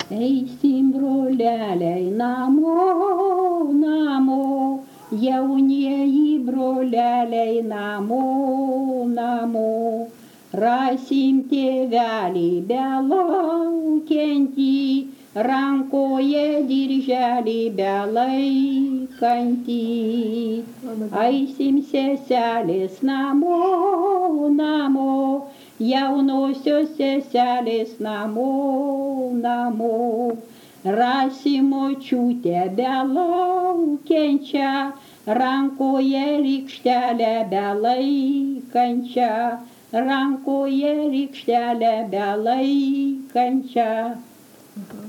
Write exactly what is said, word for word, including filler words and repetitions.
Eisim broleliai namo, namo, jaunieji broleliai namo, namo. Rasim tėvelį belaukiantį, rankoje dirželį belaikantį. Eisim seselės namo, namo, jaunosios seselės namo, namo. Rasim močiutę belaukiančią, rankoje rykštelę belaikančią, rankoje rykštelę belaikančią.